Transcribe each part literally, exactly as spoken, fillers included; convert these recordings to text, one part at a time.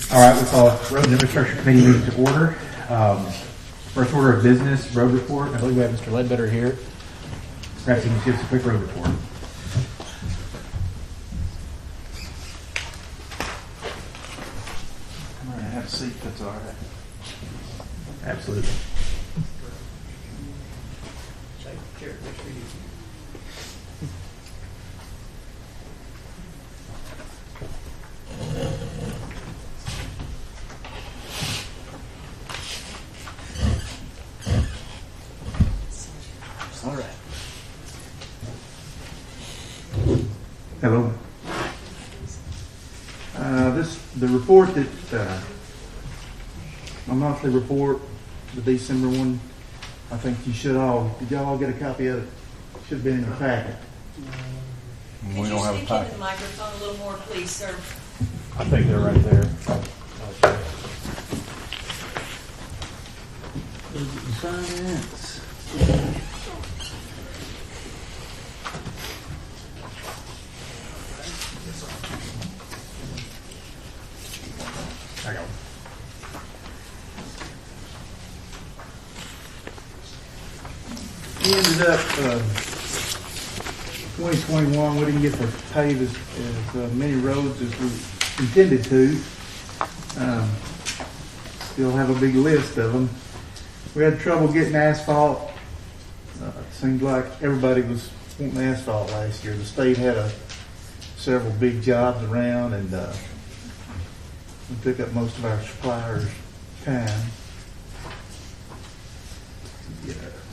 All right, we'll call Road and Infrastructure Committee meeting to order. Um, first order of business, road report. I believe we have Mister Ledbetter here. Perhaps he can give us a quick road report. I'm going to have a seat if that's all right. Absolutely. All right. Hello. Uh, this the report that uh, my monthly report, the December one. I think you should all. Did y'all all get a copy of it? Should have been in your packet. Could We you don't have a speak packet. into the microphone a little more, please, sir? I think they're right there. Finance. I got We ended up uh, twenty twenty-one. We didn't get to pave as, as uh, many roads as we intended to. Um, still have a big list of them. We had trouble getting asphalt. Uh, it seemed like everybody was wanting asphalt last year. The state had a, several big jobs around, and uh, we took up most of our suppliers' time. Yeah.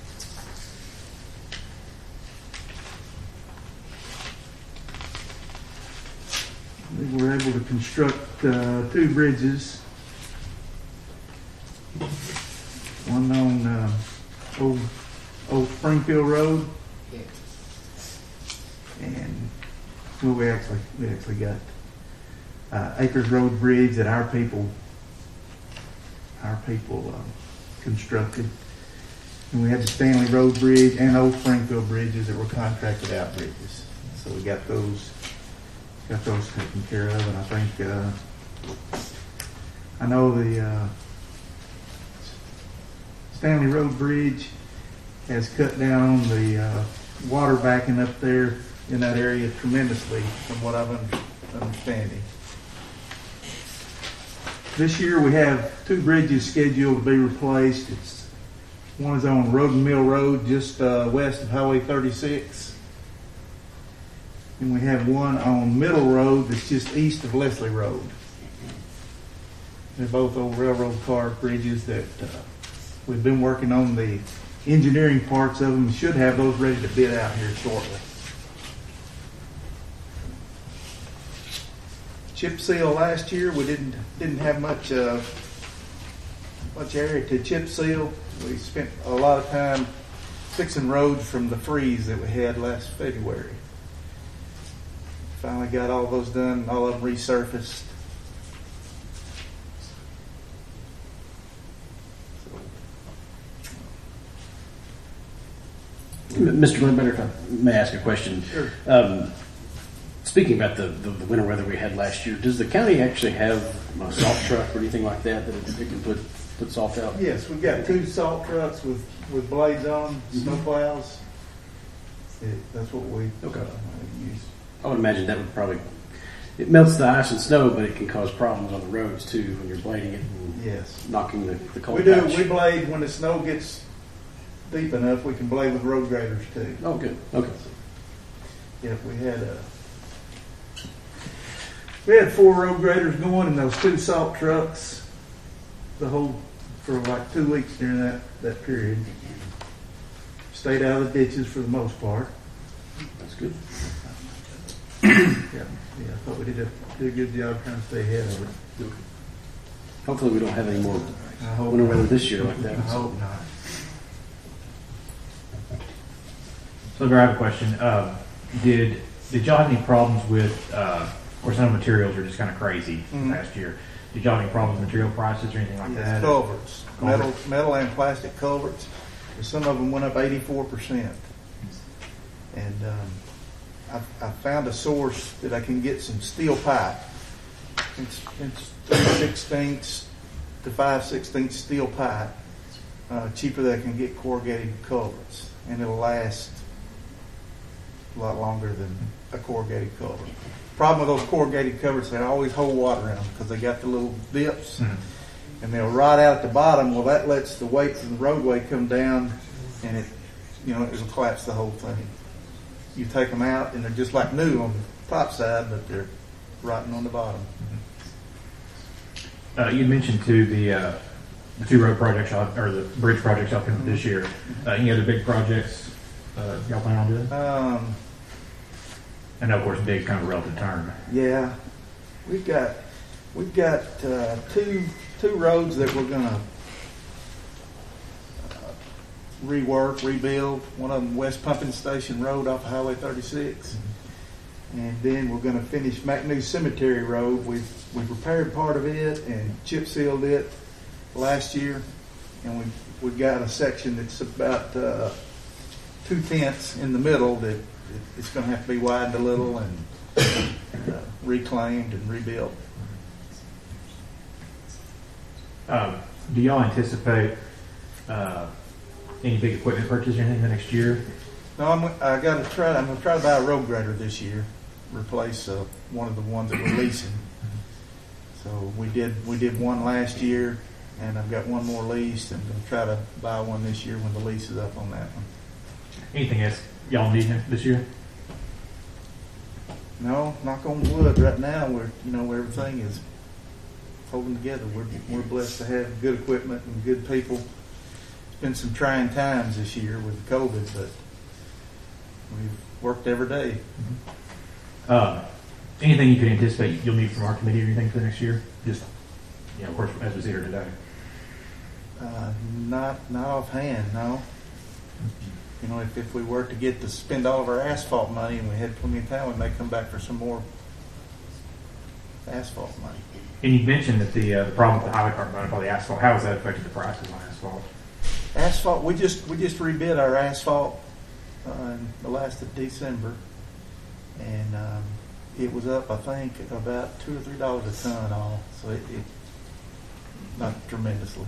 We were able to construct uh, two bridges. One on uh, Old, Old Springfield Road, and well, we actually we actually got uh, Acres Road Bridge that our people our people uh, constructed, and we had the Stanley Road Bridge and Old Springfield bridges that were contracted out bridges. So we got those got those taken care of, and I think uh, I know the. Uh, Stanley Road Bridge has cut down on the uh, water backing up there in that area tremendously, from what I'm understanding. This year we have two bridges scheduled to be replaced. It's, one is on Road and Mill Road, just uh, west of Highway thirty-six. And we have one on Middle Road that's just east of Leslie Road. They're both old railroad car bridges that uh, we've been working on the engineering parts of them. Should have those ready to bid out here shortly. Chip seal last year, we didn't didn't have much uh, much area to chip seal. We spent a lot of time fixing roads from the freeze that we had last February. Finally got all those done, all of them resurfaced. Mister Ledbetter, if I may ask a question. Sure. Um, speaking about the, the, the winter weather we had last year, does the county actually have a salt truck or anything like that that it, it can put, put salt out? Yes, we've got two salt trucks with, with blades on, snow plows. It, that's what we Okay. uh, use. I would imagine that would probably, it melts the ice and snow, but it can cause problems on the roads too when you're blading it and Yes. knocking the, the cold We do, patch. we blade when the snow gets deep enough, we can blade with road graders too. Oh, good. Okay. Yeah, we had a, we had four road graders going in those two salt trucks the whole, for like two weeks during that, that period. Stayed out of the ditches for the most part. That's good. Yeah, yeah, I thought we did a, did a good job trying to stay ahead of it. Hopefully we don't have any more I hope winter weather not. this year like that. I hope not. So, I have a question. Um, did did y'all have any problems with? Uh, of course, some materials are just kind of crazy Mhm. last year. Did y'all have any problems with material prices or anything like Yes, that? culverts, Culverts. metal, metal and plastic culverts. Some of them went up eighty-four percent. And um, I, I found a source that I can get some steel pipe It's, it's three sixteenths to five sixteenths steel pipe, uh, cheaper than I can get corrugated culverts, and it'll last a lot longer than a corrugated culvert. Problem with those corrugated culverts, they always hold water in them because they got the little dips, Mm-hmm. and they'll rot out at the bottom. Well, that lets the weight from the roadway come down, and it, you know, it'll collapse the whole thing. You take them out, and they're just like new on the top side, but they're rotting on the bottom. Uh, you mentioned too the uh, the two road projects y'all- or the bridge projects y'all finished this year. Uh, any other big projects uh, y'all plan on doing? Um, I know, of course, big is kind of a relative term. Yeah, we've got we've got uh, two two roads that we're gonna uh, rework, rebuild. One of them, West Pumping Station Road off of Highway thirty-six, and then we're gonna finish McNew Cemetery Road. We've we've repaired part of it and chip sealed it last year, and we we've got a section that's about uh, two tenths in the middle that it's going to have to be widened a little and uh, reclaimed and rebuilt. Um, do y'all anticipate uh, any big equipment purchase or anything the next year? No, I'm, I got to try. I'm going to try to buy a road grader this year, replace uh, one of the ones that we're leasing. So we did we did one last year, and I've got one more leased, and I'm going to try to buy one this year when the lease is up on that one. Anything else y'all need this year? No, knock on wood. Right now, we're you know everything is holding together. We're we're blessed to have good equipment and good people. It's been some trying times this year with COVID, but we've worked every day. Uh, anything you could anticipate you'll need from our committee or anything for the next year? Just, you know, of course, as we sit here today. Uh, not not offhand, no. You know, if, if we were to get to spend all of our asphalt money and we had plenty of time, we may come back for some more asphalt money. And you mentioned that the uh, the problem with the highway department about the asphalt. How has that affected the prices on asphalt? Asphalt, we just we just rebid our asphalt uh, in the last of December, and um, it was up, I think, about two or three dollars a ton. All so it, it not tremendously.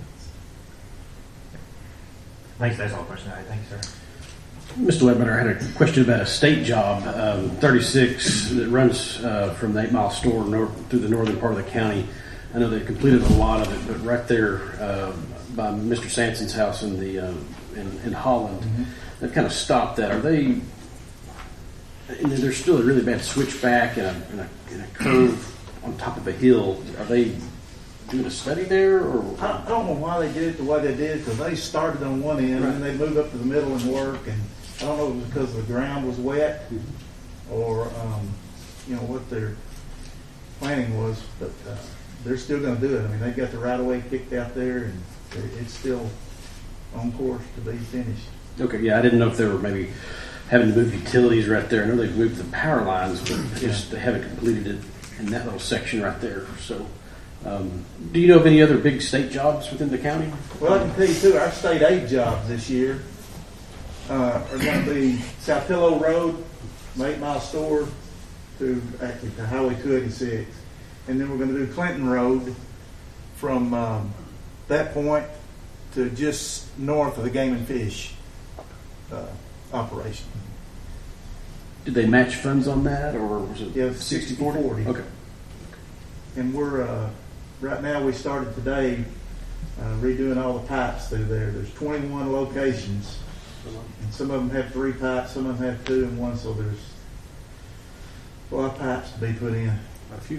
Thanks. That's all the question I had. Thank you, sir. Mister Ledbetter, I had a question about a state job, um, thirty-six, that runs uh, from the Eight Mile Store north, through the northern part of the county. I know they've completed a lot of it, but right there uh, by Mister Sanson's house in the uh, in, in Holland, mm-hmm. they've kind of stopped that. Are they? And there's still a really bad switchback and a, and a, and a curve on top of a hill. Are they doing a study there, or I, I don't know why they did it the way they did, because they started on one end right. and then they moved up to the middle and work, and I don't know if it was because the ground was wet or um, you know what their planning was, but uh, they're still going to do it. I mean, they got the right of way kicked out there, and it's still on course to be finished. Okay, yeah, I didn't know if they were maybe having to move utilities right there. I know they've moved the power lines, but I guess they haven't completed it in that little section right there. So, um, do you know of any other big state jobs within the county? Well, I can tell you too, our state aid jobs this year uh, are going to be South Pillow Road, from Eight Mile Store to actually to Highway two eighty-six, and then we're going to do Clinton Road from um, that point to just north of the Game and Fish uh, operation. Did they match funds on that, or was it Yeah, sixty sixty forty? forty. Okay. And we're, uh, right now we started today uh, redoing all the pipes through there. There's twenty-one locations, and some of them have three pipes, some of them have two and one, so there's a lot of pipes to be put in. A few.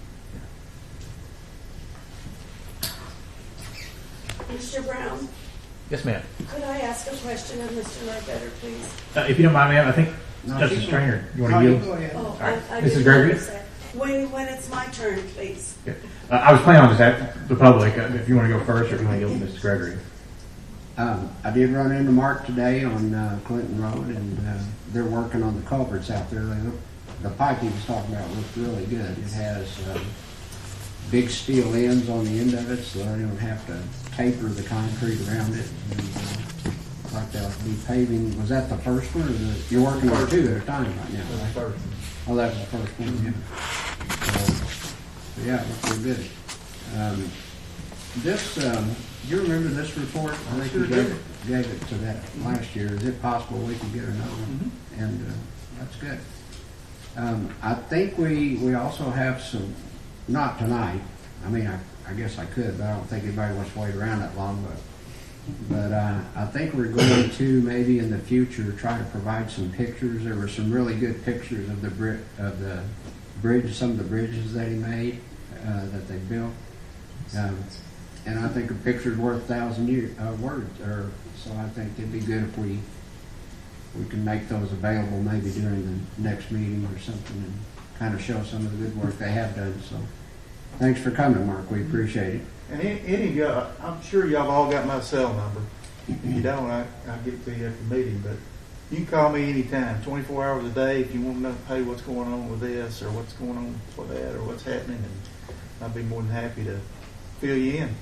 Mister Brown, Yes, ma'am. could I ask a question of Mister Ledbetter, please? Uh, if you don't mind, ma'am, I think No, Justice keep Strainer, you want No, to you yield? go ahead. Oh, right. I, I Missus didn't Gregory? notice that. When, when it's my turn, please. Yeah. Uh, I was planning on just asking the public uh, if you want to go first or if you want to yield to Missus Gregory. Um, I did run into Mark today on uh, Clinton Road, and uh, they're working on the culverts out there. They look, the pipe he was talking about looked really good. It has uh, big steel ends on the end of it, so they don't have to taper the concrete around it. And, uh, like they'll be paving. Was that the first one, or the, you're working on two at a time right now? That's the Right? first one. Oh, that was the first one. Yeah. So Yeah, it looked real good. Um, this, um, do you remember this report? I think you Sure gave do. it, gave it to that last year. Is it possible we could get another one? And uh, that's good. Um, I think we, we also have some, not tonight. I mean, I, I guess I could, but I don't think anybody wants to wait around that long. But but uh, I think we're going to maybe in the future try to provide some pictures. There were some really good pictures of the Brit of the bridge, some of the bridges that he made uh, that they built. Um, and I think a picture's worth a thousand year, uh, words. Or so I think it'd be good if we we can make those available maybe during the next meeting or something and kind of show some of the good work they have done. So thanks for coming, Mark. We appreciate it. And any, any of y'all, I'm sure y'all all got my cell number. If you don't, I, I'll give it to you after the meeting. But you can call me anytime, twenty-four hours a day, if you want to know, hey, what's going on with this or what's going on with that or what's happening. And I'd be more than happy to fill you in.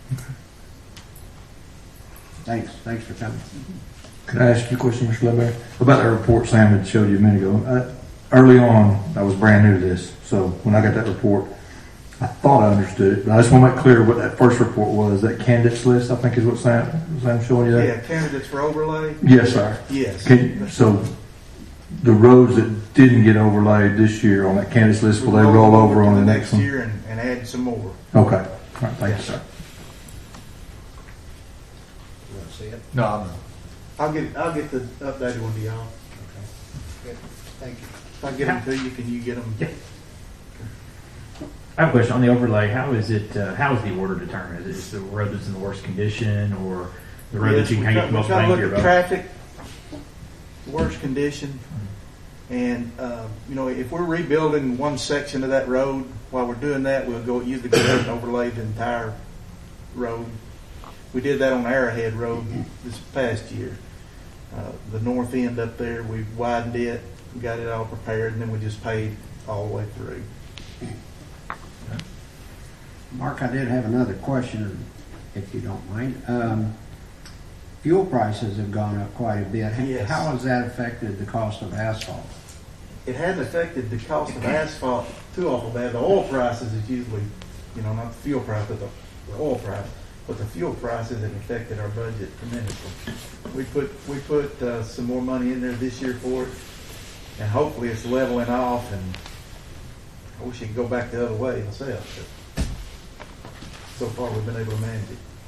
Thanks. Thanks for coming. Can I ask you a question, Mister Ledbetter? About that report Sam had showed you a minute ago. I, early on, I was brand new to this, so when I got that report, I thought I understood it, but I just want to make clear what that first report was. That candidates list, I think, is what Sam Sam showing you there. Yeah, candidates for overlay. Yes, sir. Yes. Can, so the roads that didn't get overlaid this year on that candidates list, will they roll over on the next one? year and, and add some more. Okay. All right. Thank you, sir. You want to see it? No, I'm not. I'll get I'll get the updated one to y'all. Okay. Good. Thank you. If I get them to you, can you get them? Yeah. I have a question on the overlay. How is it? Uh, how is the order determined? Is it the road that's in the worst condition, or the road Yes, that you we can try- get the most we try bang to for your look at buck? traffic, worst condition, and uh, you know, if we're rebuilding one section of that road, while we're doing that, we'll go use the grade and overlay the entire road. We did that on Arrowhead Road this past year. Uh, the north end up there, we widened it, got it all prepared, and then we just paved all the way through. Mark, I did have another question, if you don't mind. Um, fuel prices have gone up quite a bit. H- Yes. How has that affected the cost of asphalt? It hasn't affected the cost of asphalt too awful bad. The oil prices is usually, you know, not the fuel price, but the, the oil price. But the fuel prices have affected our budget tremendously. We put we put uh, some more money in there this year for it, and hopefully it's leveling off. And I wish it could go back the other way myself, but so far we've been able to manage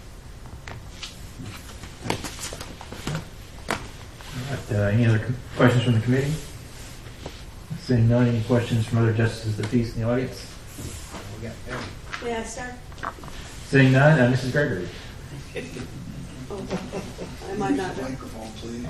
it. All right, uh, any other com- questions from the committee? Seeing none, any questions from other justices of the peace in the audience? We got Evan. May I start? Seeing none, uh, Missus Gregory. Oh, I might not. Microphone, please.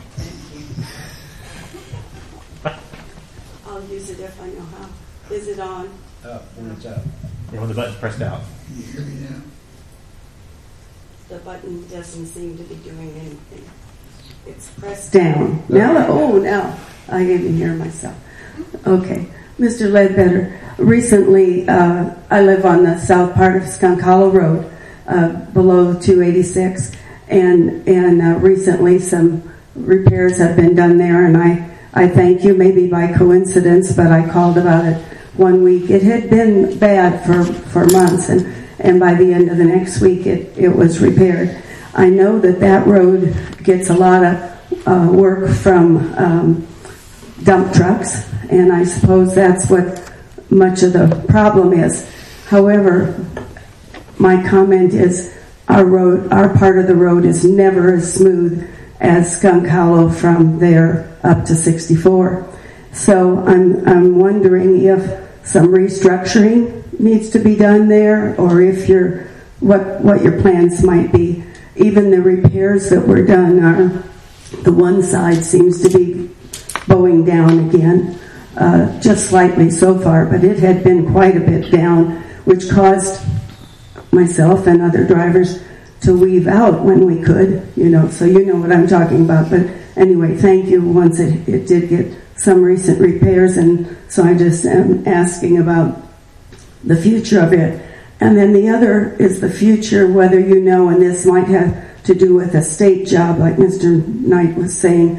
I'll use it if I know how. Is it on? Up, when it's up. Yeah, when the button's pressed out. Can you hear me now? The button doesn't seem to be doing anything. It's pressed down. Now, oh, now I even hear myself. Okay. Mister Ledbetter, recently uh, I live on the south part of Skunk Hollow Road, uh, below two eighty-six, and and uh, recently some repairs have been done there, and I, I thank you, maybe by coincidence, but I called about it one week. It had been bad for, for months, and, and by the end of the next week it, it was repaired. I know that that road gets a lot of uh, work from um, dump trucks, and I suppose that's what much of the problem is. However, my comment is our road, our part of the road is never as smooth as Skunk Hollow from there up to sixty-four. So I'm I'm wondering if some restructuring needs to be done there, or if you're what what your plans might be. Even the repairs that were done are, the one side seems to be bowing down again, uh, just slightly so far, but it had been quite a bit down, which caused myself and other drivers to weave out when we could, you know, so you know what I'm talking about. But anyway, thank you. Once it, it did get some recent repairs, and so I just am asking about the future of it. And then the other is the future, whether you know, and this might have to do with a state job, like Mister Knight was saying,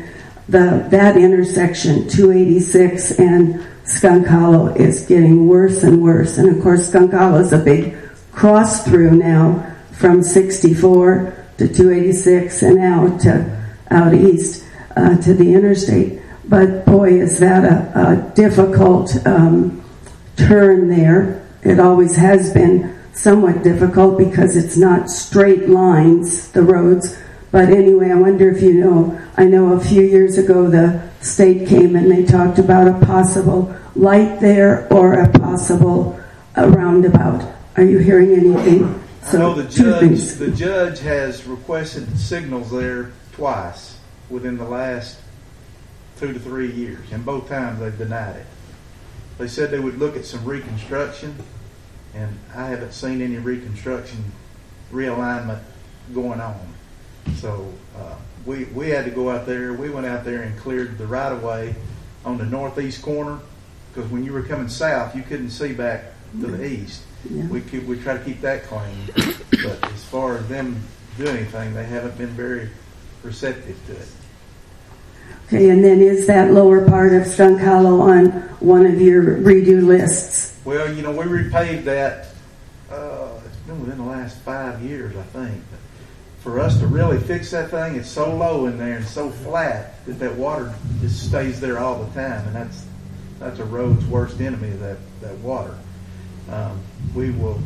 the that intersection, two eighty-six and Skunk Hollow, is getting worse and worse. And of course, Skunk Hollow is a big cross through now from sixty-four to two eighty-six and out to out east uh, to the interstate. But boy, is that a, a difficult um, turn there. It always has been somewhat difficult because it's not straight lines, the roads. But anyway, I wonder if you know, I know a few years ago the state came and they talked about a possible light there or a possible uh, roundabout. Are you hearing anything? I know the two judge, things. the judge has requested signals there twice within the last two to three years, and both times they've denied it. They said they would look at some reconstruction, and I haven't seen any reconstruction realignment going on. So uh, we we had to go out there. We went out there and cleared the right of way on the northeast corner, because when you were coming south, you couldn't see back to the east. Yeah. We keep, we try to keep that clean, but as far as them doing anything, they haven't been very receptive to it. Okay, and then is that lower part of Skunk Hollow on one of your redo lists? Well, you know, we repaved that. Uh, it's been within the last five years, I think. But for us to really fix that thing, it's so low in there and so flat that that water just stays there all the time, and that's that's a road's worst enemy. That that water. Um, we will,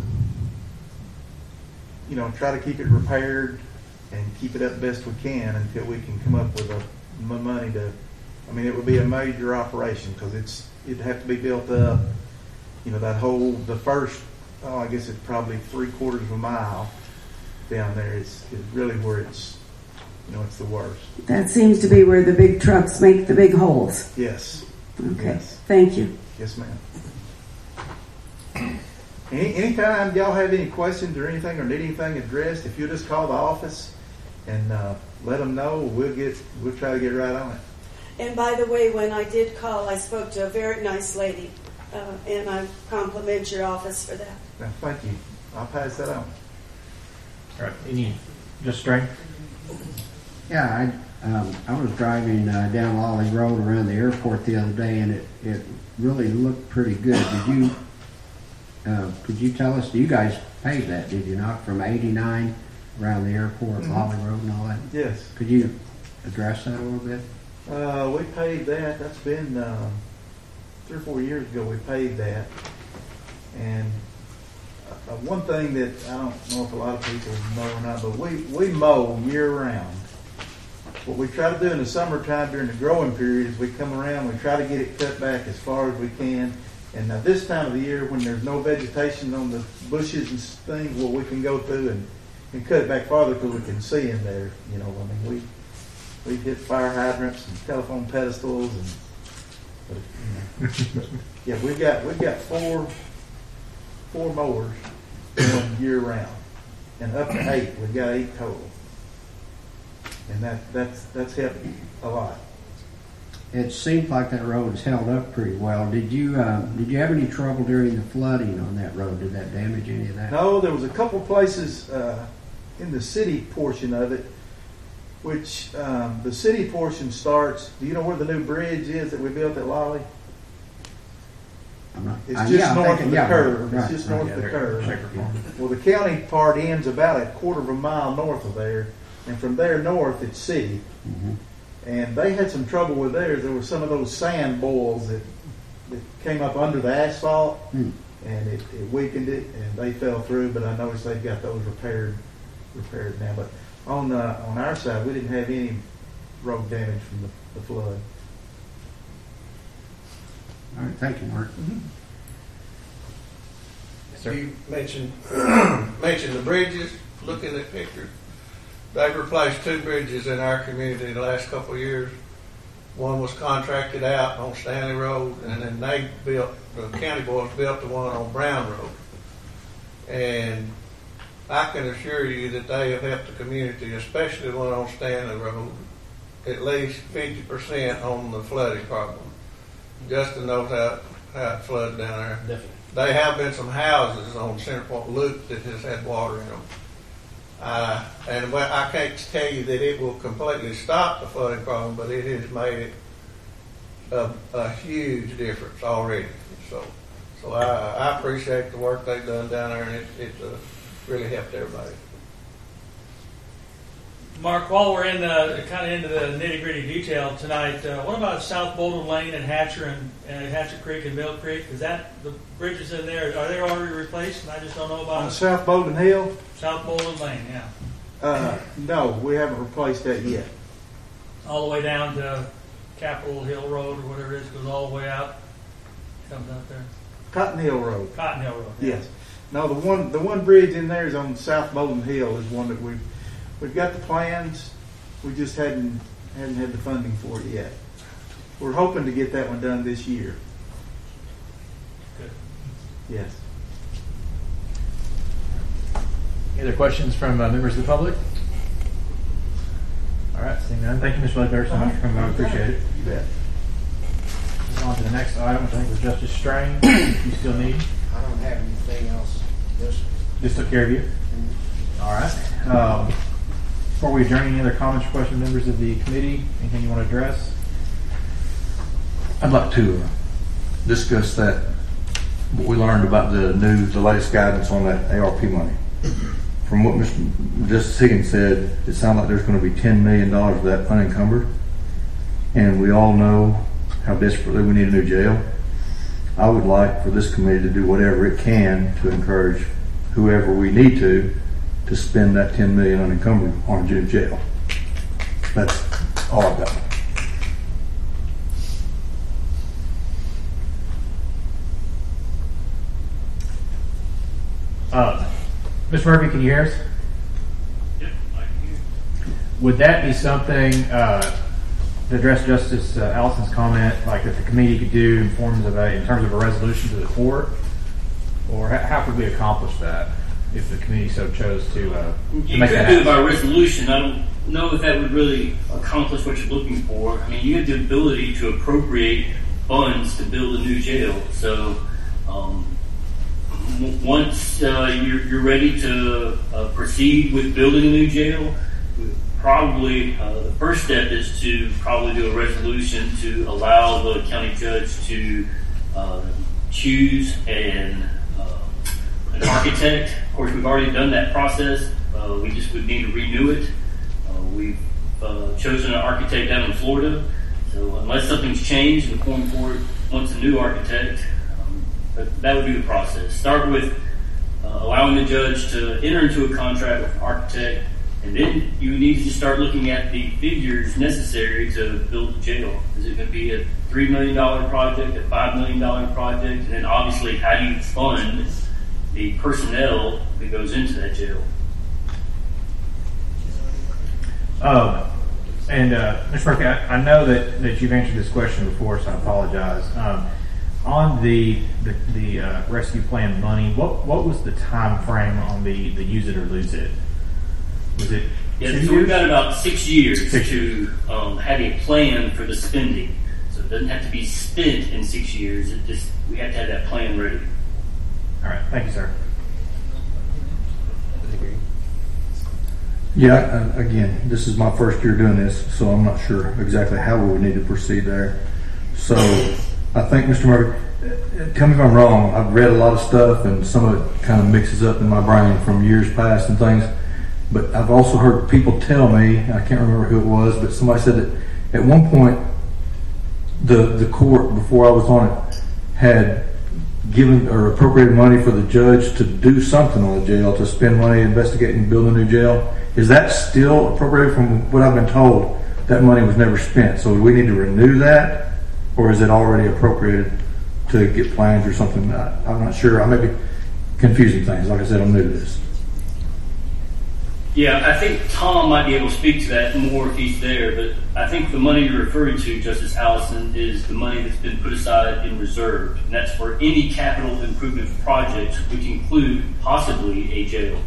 you know, try to keep it repaired and keep it up best we can until we can come up with a m- money to. I mean, it would be a major operation because it's it'd have to be built up. You know, that whole the first. Oh, I guess it's probably three quarters of a mile down there. It's, it's really where it's, you know, it's the worst. That seems to be where the big trucks make the big holes. Yes. Okay, Yes. thank you. Yes, ma'am. Any, anytime y'all have any questions or anything or need anything addressed, if you'll just call the office and uh, let them know, we'll get we'll try to get right on it. And by the way, when I did call, I spoke to a very nice lady, uh, and I compliment your office for that. Now, thank you. I'll pass that on. All right, any, just strength? Yeah, I, um, I was driving uh, down Lolly Road around the airport the other day, and it, it really looked pretty good. Did you, uh, could you tell us, you guys paved that, did you not, from eighty-nine around the airport, Mhm. Lolly Road and all that? Yes. Could you address that a little bit? Uh, we paid that. That's been uh, three or four years ago we paid that. And uh, one thing that I don't know if a lot of people know or not, but we, we mow year round. What we try to do in the summertime during the growing period is we come around, we try to get it cut back as far as we can. And now this time of the year when there's no vegetation on the bushes and things, well, we can go through and, and cut it back farther because we can see in there. You know, I mean, we, we hit fire hydrants and telephone pedestals and, but, you know, yeah, we've got, we've got four, four mowers going year round and up to eight. We've got eight total. And that, that's, that's helped a lot. It seems like that road's held up pretty well. Did you uh, did you have any trouble during the flooding on that road? Did that damage any of that? No, there was a couple places uh, in the city portion of it, which um, the city portion starts. Do you know where the new bridge is that we built at Lolly? I'm not, It's uh, just yeah, I'm north thinking- of the yeah, curve. right, It's just right, north yeah, of the there. curve. Shaker Farm. Well, the county part ends about a quarter of a mile north of there, and from there north it's city. Mhm. And they had some trouble with theirs. There were some of those sand boils that, that came up under the asphalt, Hmm. and it, it weakened it, and they fell through. But I noticed they've got those repaired, repaired now. But on uh, on our side, we didn't have any road damage from the, the flood. All right, thank you, Mark. Yes, sir. You mentioned mentioned the bridges. Looking at pictures, they've replaced two bridges in our community in the last couple of years. One was contracted out on Stanley Road, and then they built, the county boys built the one on Brown Road. And I can assure you that they have helped the community, especially the one on Stanley Road, at least fifty percent on the flooding problem. Justin knows how, how it floods down there. Definitely. They have been some houses on Center Point Loop that has had water in them. Uh, and well, I can't tell you that it will completely stop the flooding problem, but it has made it a, a huge difference already. So, so I, I appreciate the work they've done down there, and it, it's uh, really helped everybody. Mark, while we're in the kind of into the nitty gritty detail tonight, uh, what about South Bolton Lane and Hatcher and, and Hatcher Creek and Mill Creek? Is that the bridges in there? Are they already replaced? And I just don't know about On it? South Bowden Hill, South Bolton Lane, yeah, uh, no, we haven't replaced that yet. all the way down to Capitol Hill Road or whatever it is, goes all the way out, comes out there. Cotton Hill Road. Cotton Hill Road. Yeah. Yes. No, the one the one bridge in there is on South Bowden Hill is one that we've we've got the plans. We just hadn't hadn't had the funding for it yet. We're hoping to get that one done this year. Good. Yes. Any other questions from uh, members of the public? All right, seeing none. Thank you, Mister Ledbetter, so much for coming. I appreciate it. You bet. Move on to the next item, which I think was Justice Strain. You still need? I don't have anything else. Just Just took care of you? All right. Um, before we adjourn, any other comments or questions, members of the committee? Anything you want to address? I'd like to uh, discuss that, what we learned about the new, the latest guidance on that A R P money. From what Mister Justice Higgins said, it sounds like there's going to be ten million dollars of that unencumbered. And we all know how desperately we need a new jail. I would like for this committee to do whatever it can to encourage whoever we need to, to spend that ten million dollars unencumbered on a new jail. That's all I've got. Uh, Mister Murphy, can you hear us? Yep, I can hear. Would that be something uh, to address Justice uh, Allison's comment, like that the committee could do in forms of a, in terms of a resolution to the court, or how, how could we accomplish that if the committee so chose to, uh, to You make could that do it happen? by resolution. I don't know if that would really accomplish what you're looking for. I mean, you have the ability to appropriate funds to build a new jail. So um, w- once uh, you're, you're ready to uh, proceed with building a new jail, probably uh, the first step is to probably do a resolution to allow the county judge to uh, choose an uh, an architect. Of course, we've already done that process. Uh, we just would need to renew it. Uh, we've uh, chosen an architect down in Florida. So unless something's changed, the Quorum Court wants a new architect. Um, but that would be the process. Start with uh, allowing the judge to enter into a contract with an architect, and then you need to just start looking at the figures necessary to build the jail. Is it going to be a three million dollars project, a five million dollars project? And then obviously, how do you fund the personnel that goes into that jail? Um, and uh, Mister Murphy, I, I know that, that you've answered this question before, so I apologize. Um, on the the, the uh, rescue plan money, what what was the time frame on the, the use it or lose it? Was it Yeah, two so we've years? got about six years Six to um, have a plan for the spending. So it doesn't have to be spent in six years. It just we have to have that plan ready. All right, thank you, sir. Yeah, uh, again, this is my first year doing this, so I'm not sure exactly how we would need to proceed there. So I think, Mister Murphy, uh, tell me if I'm wrong, I've read a lot of stuff and some of it kind of mixes up in my brain from years past and things, but I've also heard people tell me, I can't remember who it was, but somebody said that at one point the, the court, before I was on it, had given or appropriated money for the judge to do something on the jail, to spend money investigating and building a new jail. Is that still appropriated? From what I've been told, that money was never spent. So do we need to renew that, or is it already appropriated to get plans or something? I, I'm not sure. I may be confusing things. Like I said, I'm new to this. Yeah, I think Tom might be able to speak to that more if he's there, but I think the money you're referring to, Justice Allison, is the money that's been put aside in reserve, and that's for any capital improvement projects, which include possibly a jail.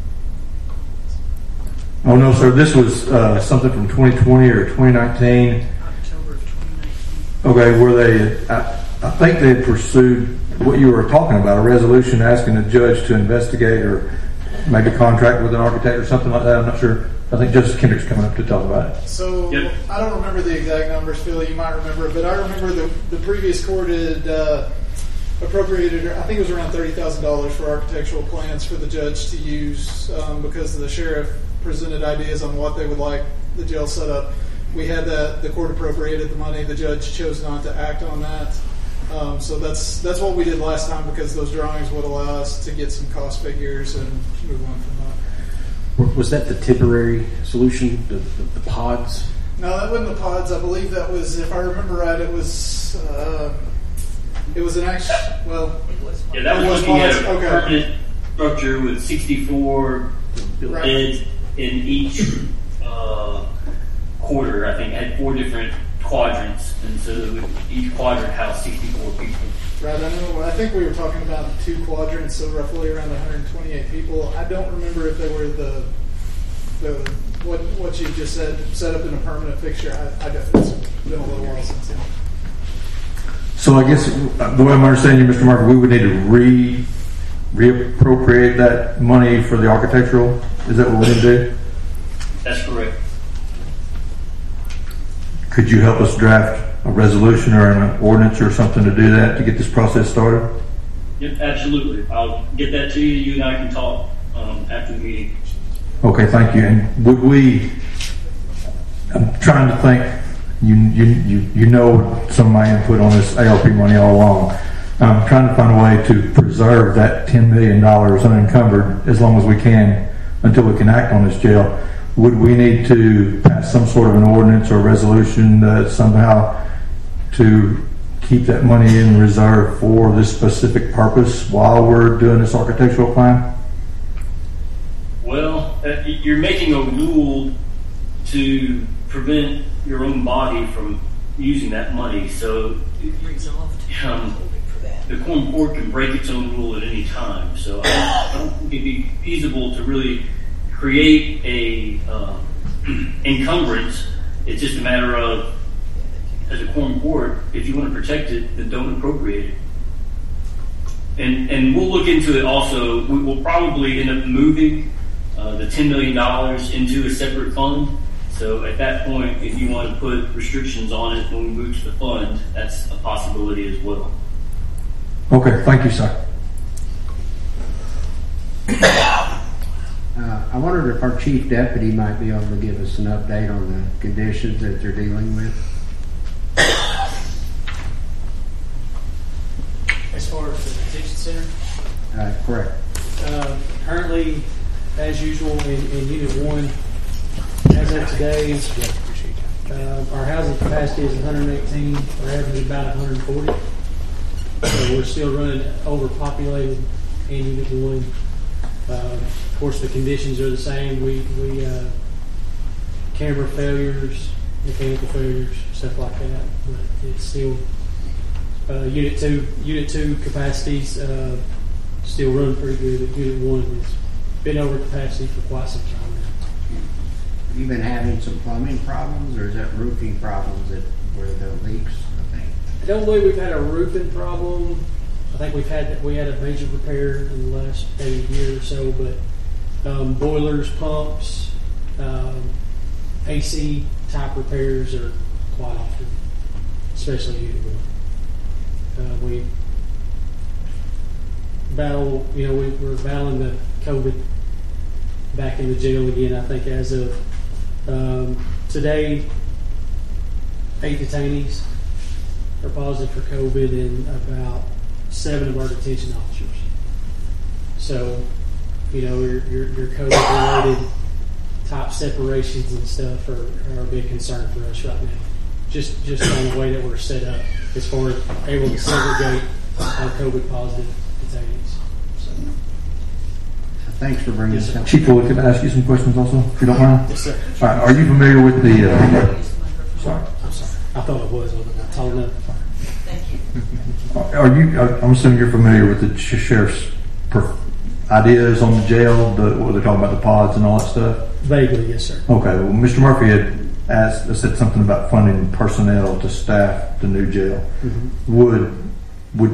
Oh no, sir. This was uh, something from twenty twenty or twenty nineteen. October of twenty nineteen. Okay, where they, I, I think they pursued what you were talking about, a resolution asking the judge to investigate or maybe contract with an architect or something like that. I'm not sure. I think Justice Kendrick's coming up to talk about it. So Yep. I don't remember the exact numbers, Phil. You might remember, but I remember the the previous court had uh, appropriated, I think it was around thirty thousand dollars for architectural plans for the judge to use um, because the sheriff presented ideas on what they would like the jail set up. We had that. The court appropriated the money. The judge chose not to act on that. Um, so that's that's what we did last time because those drawings would allow us to get some cost figures and move on from that. Was that the temporary solution, the, the, the pods? No, that wasn't the pods. I believe that was, if I remember right, it was uh, it was an actual. Well, Yeah, that It was was looking at pods, a okay. permanent structure with sixty-four Right. beds in each uh, quarter. I think it had four different quadrants, and so each quadrant housed sixty-four people. right. I know. I think we were talking about two quadrants, so roughly around one hundred twenty-eight people. I don't remember if they were the the what what you just said set up in a permanent fixture. I, I don't, it's been a little while since then. So I guess uh, the way I'm understanding you, Mister Murphy, we would need to re reappropriate that money for the architectural. Is that what we need to do? That's correct. Could you help us draft a resolution or an ordinance or something to do that to get this process started? Yep, absolutely. I'll get that to you. You and I can talk um, after the meeting. Okay, thank you. And would we? I'm trying to think. You you you you know some of my input on this A R P money all along. I'm trying to find a way to preserve that ten million dollars unencumbered as long as we can until we can act on this jail. Would we need to pass some sort of an ordinance or resolution uh, somehow to keep that money in reserve for this specific purpose while we're doing this architectural plan? Well, uh, you're making a rule to prevent your own body from using that money. So um, the Quorum Court can break its own rule at any time. So I don't, I don't think it'd be feasible to really create a uh, encumbrance. It's just a matter of, as a Quorum Court, if you want to protect it, then don't appropriate it. And and we'll look into it also. We will probably end up moving uh, the ten million dollars into a separate fund. So at that point, if you want to put restrictions on it when we move to the fund, that's a possibility as well. Okay, thank you, sir. Uh, I wondered if our chief deputy might be able to give us an update on the conditions that they're dealing with. As far as the detention center, Uh, correct. uh, currently, as usual, in, in Unit one, as of today, uh, our housing capacity is one hundred eighteen. We're averaging about one hundred forty. So we're still running overpopulated in Unit one. Uh, of course, the conditions are the same. We we uh, camera failures, mechanical failures, stuff like that. But it's still uh, Unit two. Unit two capacities uh, still running pretty good. Unit one has been over capacity for quite some time now. You've been having some plumbing problems, or is that roofing problems that where the leaks? I think. I don't believe we've had a roofing problem. I think we've had we had a major repair in the last maybe year or so, but um, boilers, pumps, um, A C type repairs are quite often, especially Unit one. Uh, we battle, you know, we, we're battling the COVID back in the jail again. I think as of um, today, eight detainees are positive for COVID, and about seven of our detention officers. So, you know, your your, your COVID-related type separations and stuff are, are a big concern for us right now. Just just on the way that we're set up, as far as able to segregate our COVID positive detainees. So, Thanks for bringing Yes, this sir. up. Chief Floyd, can I ask you some questions also, if you don't mind? yes, sir. All right, are you familiar with the, uh, sorry, I'm sorry. I thought it was. I wasn't tall enough. Thank you. are you, I'm assuming you're familiar with the sh- sheriff's per- ideas on the jail, the, what they're talking about, the pods and all that stuff? Vaguely, yes, sir. Okay, well, Mister Murphy had asked, said something about funding personnel to staff the new jail. Mm-hmm. Would, would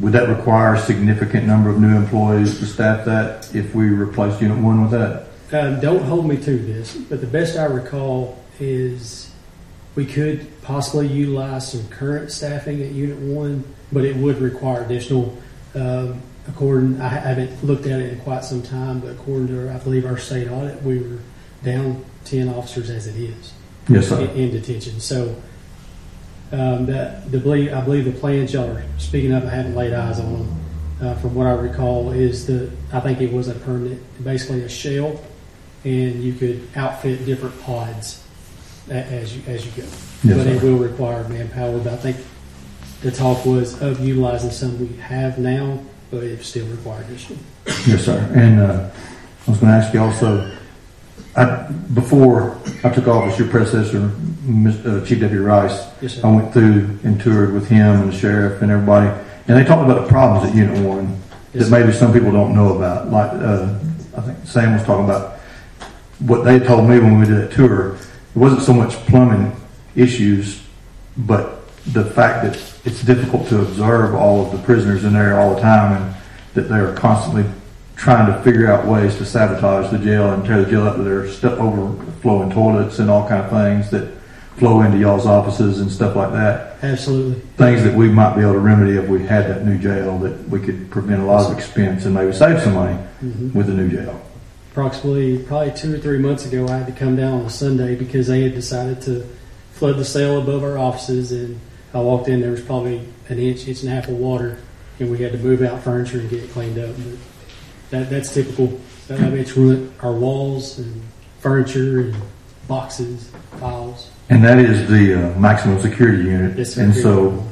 would that require a significant number of new employees to staff that if we replaced Unit One with that? Um, don't hold me to this, but the best I recall is we could possibly utilize some current staffing at Unit One, but it would require additional. Um, according, I haven't looked at it in quite some time, but according to, I believe, our state audit, we were down ten officers as it is. Yes, sir. In, in detention. So um, that the believe, I believe the plans y'all are speaking of, I haven't laid eyes on them. Uh, from what I recall, is that I think it was a permanent, basically a shell, and you could outfit different pods a- as you as you go. Yes, but it sir. will require manpower. But I think the talk was of utilizing some we have now, but it still requires additional. Yes, sir. And uh, I was going to ask you also, I, before I took office, your predecessor, Miz- uh, Chief Deputy Rice, Yes, sir. I went through and toured with him and the sheriff and everybody, and they talked about the problems at Unit One Yes, that sir. maybe some people don't know about. Like uh, I think Sam was talking about what they told me when we did that tour. It wasn't so much plumbing issues, but the fact that it's difficult to observe all of the prisoners in there all the time, and that they're constantly trying to figure out ways to sabotage the jail and tear the jail up with their step overflowing toilets and all kind of things that flow into y'all's offices and stuff like that. Absolutely. Things that we might be able to remedy if we had that new jail, that we could prevent a lot of expense and maybe save some money Mhm. with the new jail. Approximately, probably two or three months ago, I had to come down on a Sunday because they had decided to flood the cell above our offices, and I walked in, there was probably an inch, inch and a half of water, and we had to move out furniture and get it cleaned up. But that, that's typical. I mean, it's ruined our walls and furniture and boxes, files. And that is the uh, maximum security unit. Yes, sir. And so,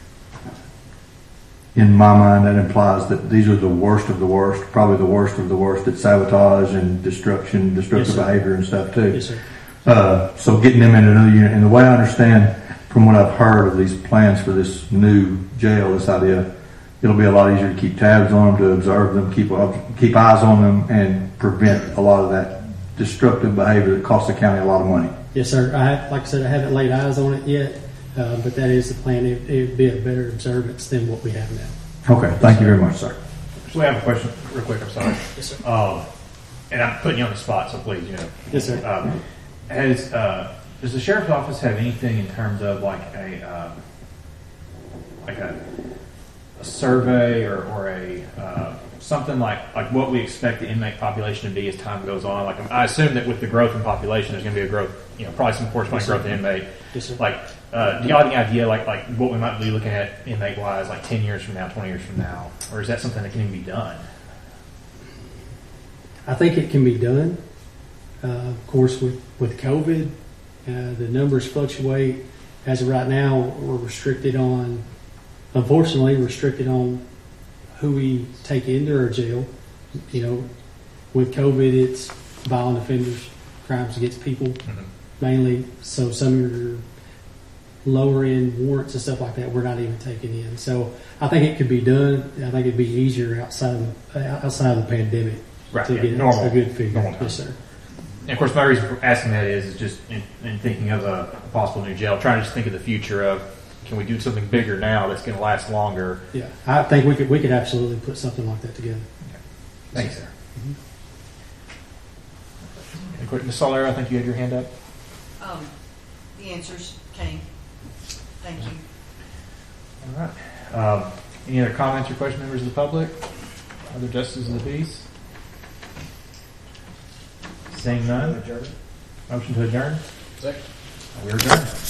in my mind, that implies that these are the worst of the worst, probably the worst of the worst at sabotage and destruction, destructive Yes, sir. behavior and stuff too. Yes, sir. Uh, so getting them in another unit, and the way I understand from what I've heard of these plans for this new jail, this idea, it'll be a lot easier to keep tabs on them, to observe them, keep keep eyes on them, and prevent a lot of that destructive behavior that costs the county a lot of money. Yes, sir. I have, like I said, I haven't laid eyes on it yet, uh, but that is the plan. It, it would be a better observance than what we have now. Okay, thank you very much, sir. So we have a question, real quick. I'm sorry. Yes, sir. Um, and I'm putting you on the spot, so please, you know. Yes, sir. Um, has uh, does the sheriff's office have anything in terms of like a uh, like a, a survey or, or a uh, something like like what we expect the inmate population to be as time goes on? Like I assume that with the growth in population, there's going to be a growth, you know, probably some corresponding Yes, growth in inmate. Yes, sir. Like, uh, do y'all have any idea like like what we might be looking at inmate wise, like ten years from now, twenty years from now, or is that something that can even be done? I think it can be done. Uh, of course, with, with COVID, uh, the numbers fluctuate. As of right now, we're restricted on, unfortunately, restricted on who we take into our jail. You know, with COVID, it's violent offenders, crimes against people, Mm-hmm. mainly. So some of your lower end warrants and stuff like that, we're not even taking in. So I think it could be done. I think it'd be easier outside of the, outside of the pandemic Right, to yeah, get normal- a good figure. normal time. Yes, sir. And of course, my reason for asking that is, is just in, in thinking of a, a possible new jail, trying to just think of the future of, can we do something bigger now that's going to last longer? Yeah, I think we could we could absolutely put something like that together. Thanks, sir. And quick, Miz Solero, I think you had your hand up. Um, the answers came. Thank you. All right. Um, any other comments or questions, members of the public? Other justices of the peace? Seeing none. Motion to adjourn. Second. We are adjourned.